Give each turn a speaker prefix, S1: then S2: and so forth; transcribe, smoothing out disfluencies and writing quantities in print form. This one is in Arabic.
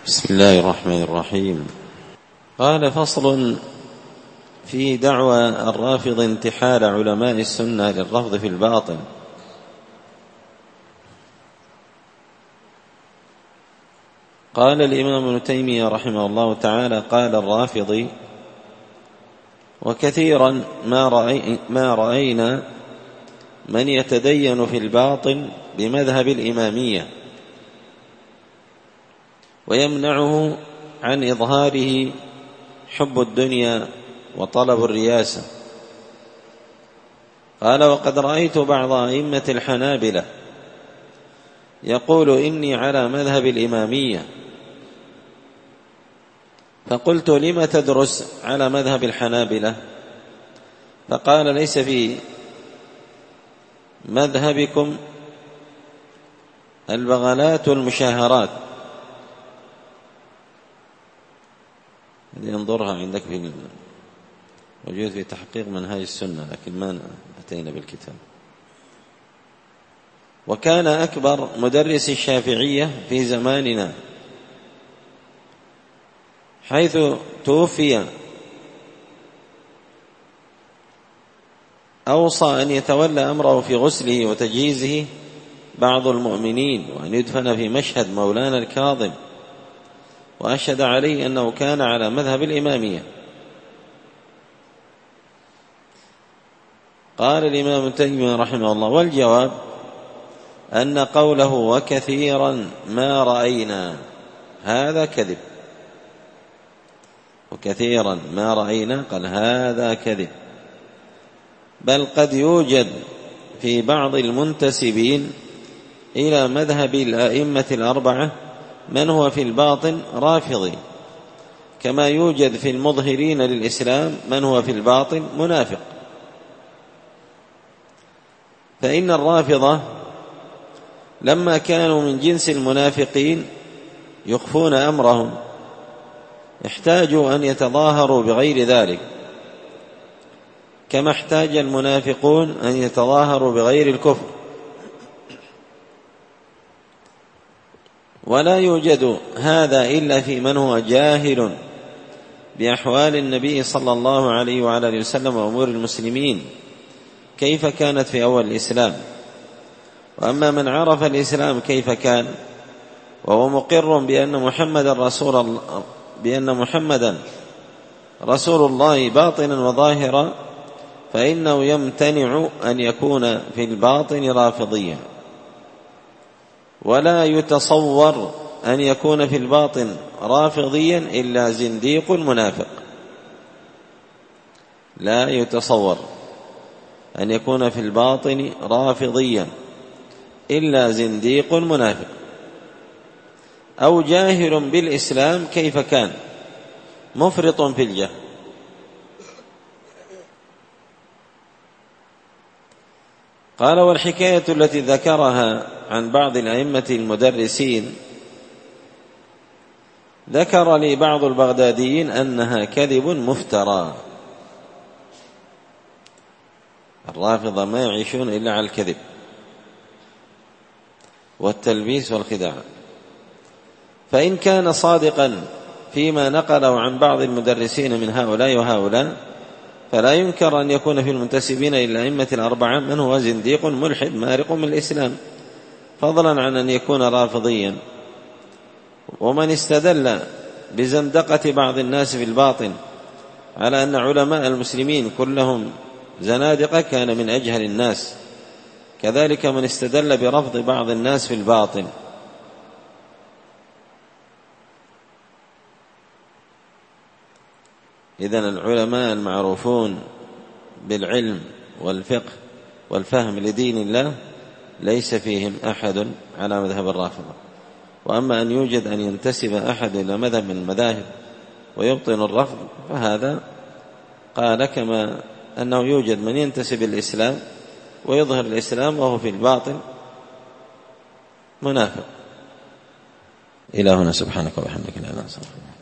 S1: بسم الله الرحمن الرحيم. قال: فصل في دعوى الرافض انتحال علماء السنة للرفض في الباطل. قال الإمام ابن تيمية رحمه الله تعالى: قال الرافضي: وكثيرا ما رأينا من يتدين في الباطل بمذهب الإمامية ويمنعه عن إظهاره حب الدنيا وطلب الرياسة. قال: وقد رأيت بعض أئمة الحنابلة يقول إني على مذهب الإمامية، فقلت: لم تدرس على مذهب الحنابلة؟ فقال: ليس في مذهبكم البغلات والمشاهرات. هذه انظرها عندك في موجود في تحقيق منهاج السنة، لكن ما أتينا بالكتاب. وكان أكبر مدرس الشافعية في زماننا حيث توفي أوصى أن يتولى أمره في غسله وتجهيزه بعض المؤمنين، وأن يدفن في مشهد مولانا الكاظم، وأشهد عليه أنه كان على مذهب الإمامية. قال الإمام ابن تيمية رحمه الله: والجواب أن قوله وكثيرا ما رأينا هذا كذب. وكثيرا ما رأينا قال هذا كذب، بل قد يوجد في بعض المنتسبين إلى مذهب الأئمة الأربعة من هو في الباطن رافضي، كما يوجد في المظهرين للإسلام من هو في الباطن منافق. فإن الرافضة لما كانوا من جنس المنافقين يخفون أمرهم احتاجوا أن يتظاهروا بغير ذلك، كما احتاج المنافقون أن يتظاهروا بغير الكفر. ولا يوجد هذا إلا في من هو جاهل بأحوال النبي صلى الله عليه وعلى آله وسلم وأمور المسلمين كيف كانت في أول الإسلام. وأما من عرف الإسلام كيف كان وهو مقر بأن محمدا رسول الله باطنا وظاهرا، فإنه يمتنع أن يكون في الباطن رافضيا، ولا يتصور أن يكون في الباطن رافضيا إلا زنديق منافق. لا يتصور أن يكون في الباطن رافضيا إلا زنديق منافق أو جاهل بالإسلام كيف كان مفرط في الجهل. قال: والحكاية التي ذكرها عن بعض الأئمة المدرسين ذكر لي بعض البغداديين أنها كذب مفترى. الرافضة ما يعيشون إلا على الكذب والتلبيس والخداع. فإن كان صادقا فيما نقله عن بعض المدرسين من هؤلاء وهؤلاء، فلا ينكر أن يكون في المنتسبين إلى الأئمة الأربعة من هو زنديق ملحد مارق من الإسلام، فضلا عن أن يكون رافضيا. ومن استدل بزندقة بعض الناس في الباطن على أن علماء المسلمين كلهم زنادقة كان من أجهل الناس، كذلك من استدل برفض بعض الناس في الباطن. إذن العلماء المعروفون بالعلم والفقه والفهم لدين الله ليس فيهم أحد على مذهب الرافضة. وأما أن يوجد أن ينتسب أحد إلى مذهب من المذاهب ويبطن الرفض فهذا قال كما أنه يوجد من ينتسب الإسلام ويظهر الإسلام وهو في الباطن منافق. إلى هنا، سبحانك وبحمدك لا إله إلا أنت.